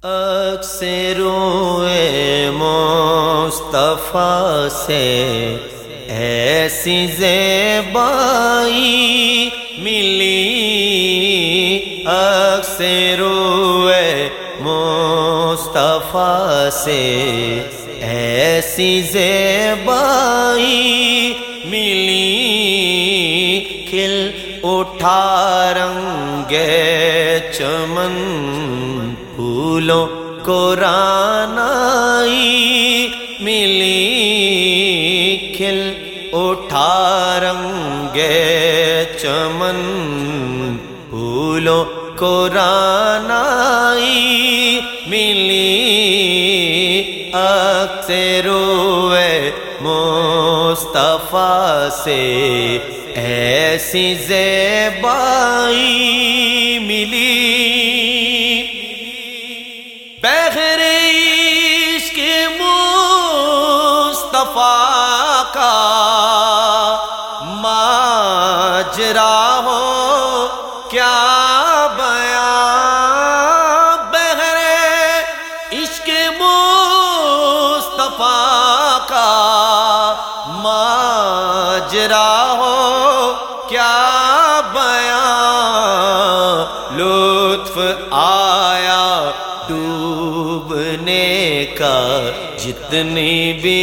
اکثر روئے مصطفیٰ سے ایسی زیبائی ملی، اکثر روئے مصطفیٰ سے ایسی زیبائی ملی، کھل اٹھا رنگ چمن پھولوں کو رعنائی ملی، کھل اٹھا رنگ چمن پھولوں کو رعنائی ملی، اکثر روئے مصطفیٰ سے ایسی زیبائی ملی، بغیر عشق مصطفیٰ کا ماجرا ہو کیا بیان، بغیر عشق مصطفیٰ کا ماجرا ہو کیا بیان، لطف آیا ڈوبنے کا جتنی بھی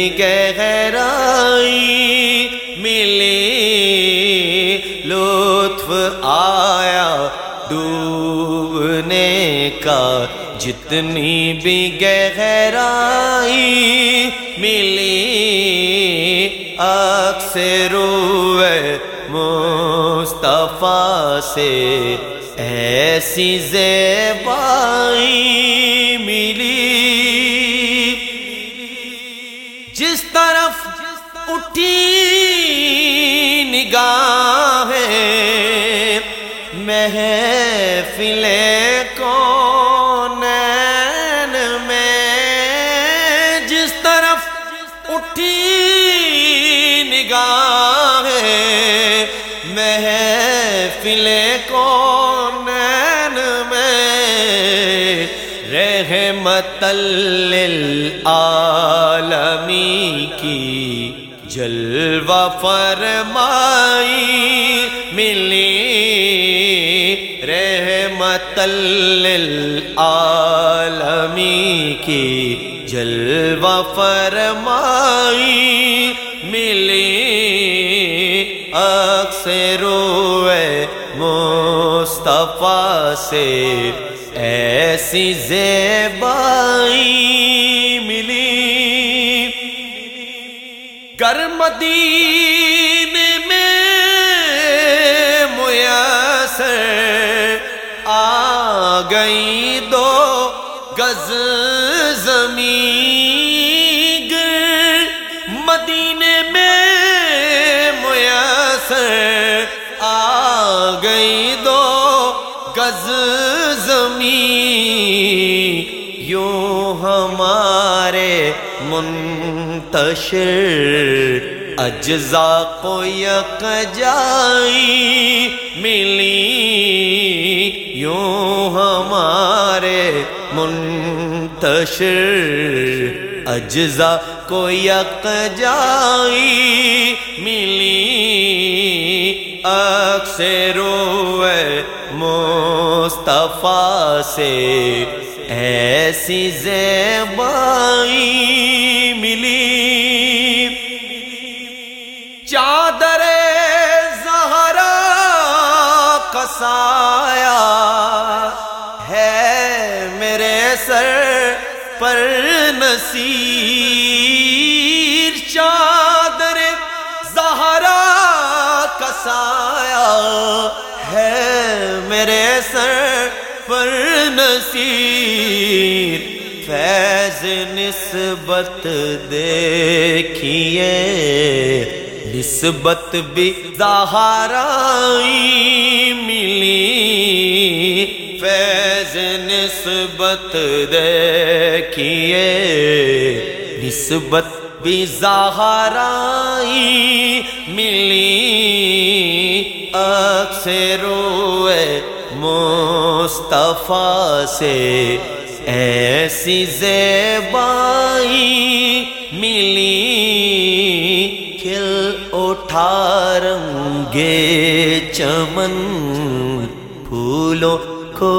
گہرائی ملی، لطف آیا ڈوبنے کا جتنی بھی گہرائی ملی، اکثر روئے مصطفیٰ سے ایسی زیبائی ملی، جس طرف اٹھی نگاہیں محفل کونین میں، جس طرف اٹھی نگاہیں محفل کونین میں، رحمت للعالمین کی جلوہ فرمائی ملی، رحمت للعالمین کی جلوہ فرمائی ملی، اکثر روئے مصطفیٰ سے ایسی زیبائی ملی، گر مدینے میں میسر آ گئی دو گز زمین، گر مدینے میں میسر آ گئی دو گز زمین، یوں ہمارے منتشر اجزاء کو یکجائی ملی، یوں ہمارے منتشر اجزاء کو یکجائی ملی، اکثر روئے مصطفیٰ سے ایسی زیبائی ملی، چادر زہرا کا سایہ ہے میرے سر پر نصیر، چادر زہرا کا سایہ ہے میرے سر پر نصیر، فیض نسبت دیکھیے نسبت بھی زہرائی ملی، فیض نسبت دیکھیے نسبت بھی زہرائی ملی، اکثر روئے مصطفیٰ سے ایسی زیبائی ملی کھل اٹھا رنگے چمن پھولوں کو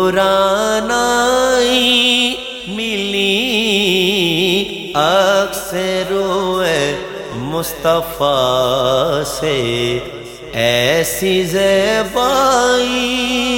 رانائی ملی اکثر روئے مصطفیٰ سے ایسی زیبائی